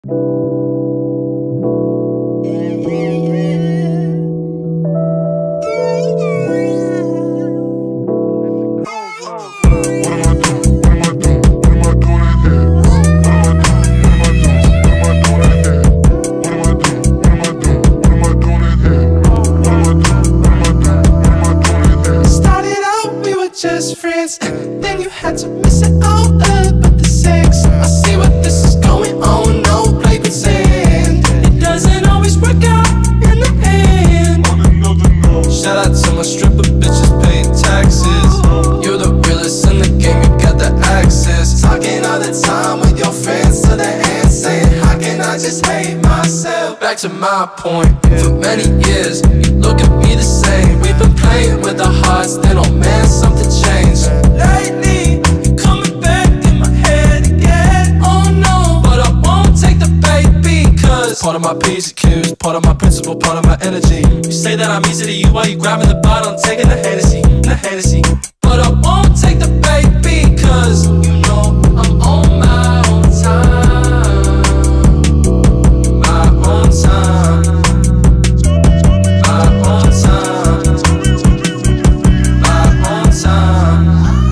Just friends, then you had to miss it all up, but the sex. I see what this is going on, no play pretend. It doesn't always work out in the end. Shout out to my stripper bitches paying taxes. You're the realest in the game, you got the access. Talking all the time with your friends to the end, saying how can I just hate myself? Back to my point, for many years you look at me the same. We've been playing with our hearts, then oh man, something changed. Lately, you're coming back in my head again. Oh no, but I won't take the bait because part of my P's and Q's, part of my principle, part of my energy. You say that I'm easy to you while you grabbing the bottle, taking the Hennessy, but I won't take the bait because you know I'm on my own time. My own time. My own time. My own time.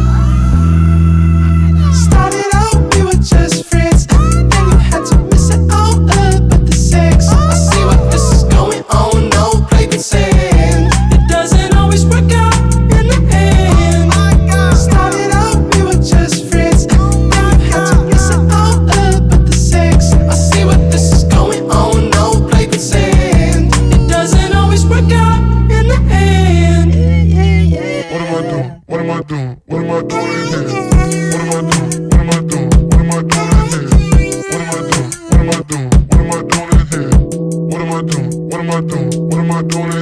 Started out, we were just friends, then you had to miss it all up, but the sex. I see what this is going on, no play pretend. It doesn't always work out in the end. Started out, we were just friends, then you had to miss it all up, but the sex. I see what this is going on, no play pretend. It doesn't always work out in the end. What am I doing? What am I doing? What am I doing in here? What am I doing? What am I doing? What am I doing in here? What am I doing? What am I doing? What am I doing in here? What am I doing? What am I doing? What am I doing in here?